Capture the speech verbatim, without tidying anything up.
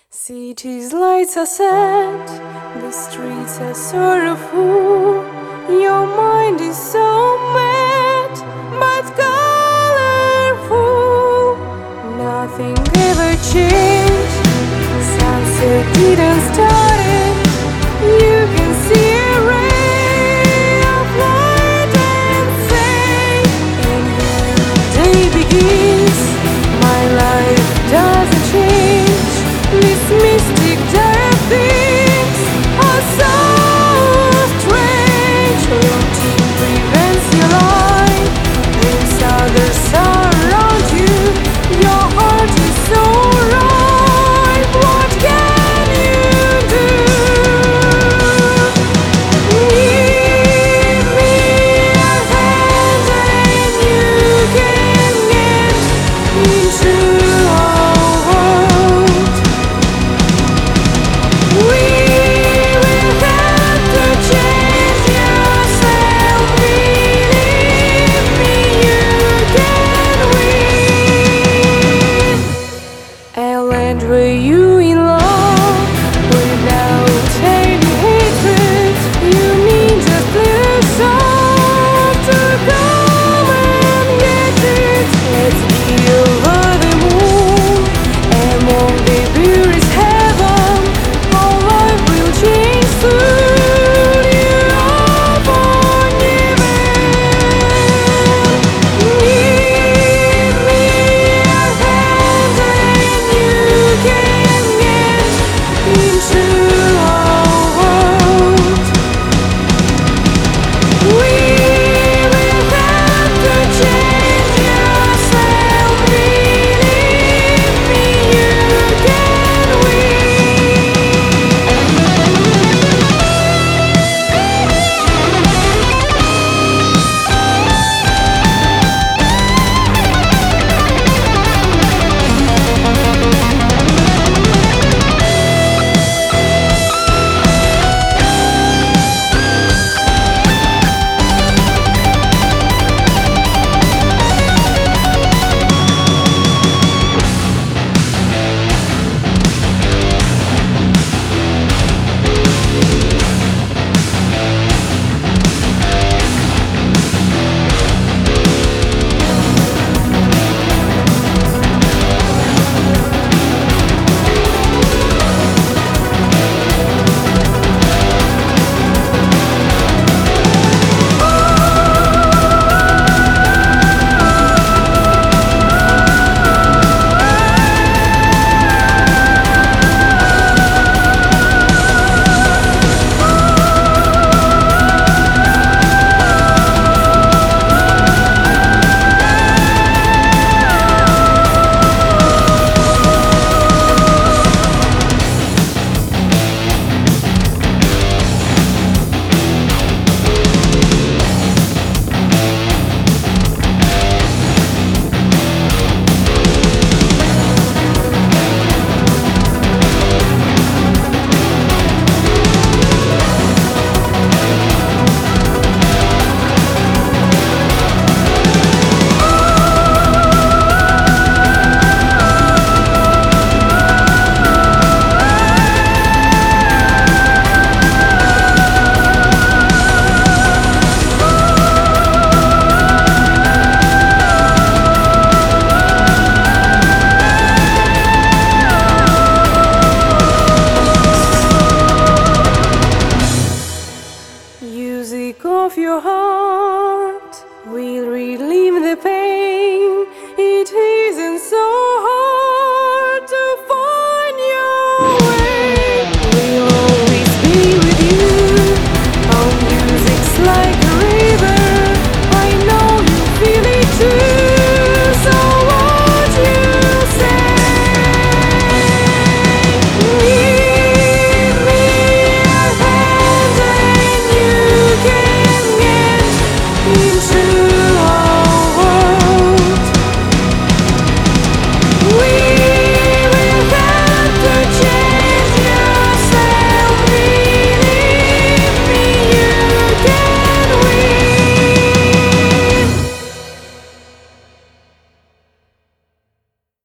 City's lights are set, the streets are sorrowful. Your mind is so mad, but colorful. Nothing ever changed, sunset didn't start it. You can see a ray of light and say, and here the day begins. My life doesn't change. These mystic dark things are so strange. Routine prevents your life. There's others around you. Your heart is so right. What can you do? Give me a hand and you can get into our world. We will have to change yourself. Believe me, you can win. A land where you